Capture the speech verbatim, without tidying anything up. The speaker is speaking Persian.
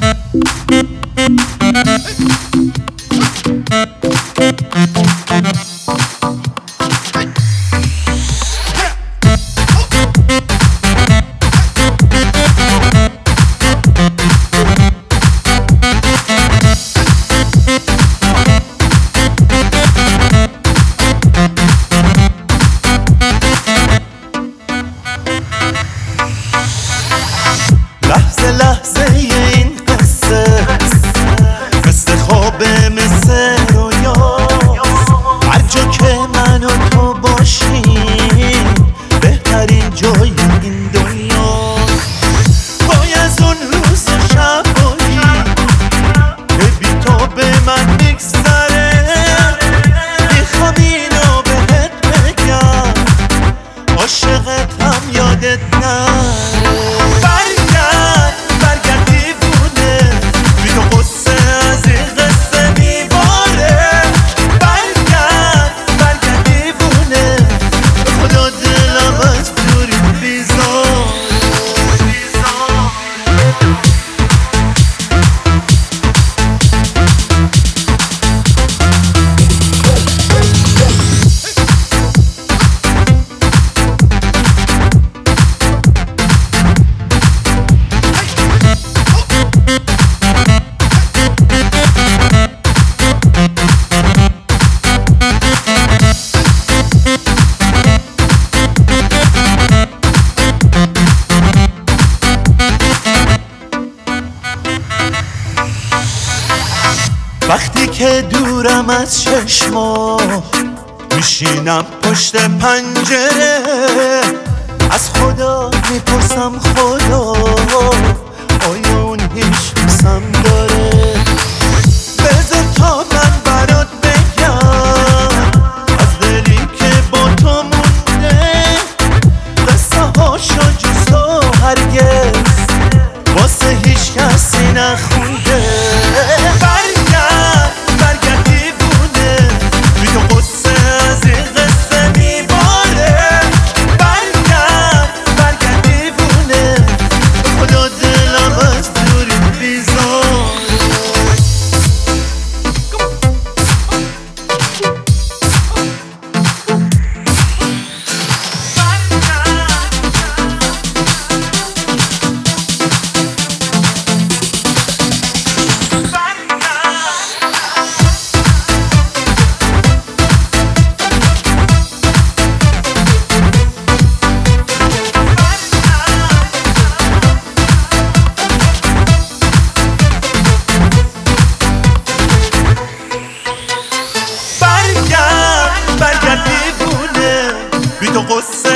لحظه لحظه این قصه مثل خوابه مثل رویاست، هر جا که من و تو باشیم بهترین جای این دنیاست. وای از اون روز شبایی که بی تو به من میگذره، میخوام اینو بهت بگم عاشقتم یادت نره. وقتی که دورم از چشما میشینم پشت پنجره، از خدا میپرسم خدا آیا اون هیچ دوستم داره؟ بذار تا من برات بگم از دلی که با تو مونده، قصه هاشو جز تو هرگز واسه هیچ کسی نخونده. برگرد دیوونه بی تو قصه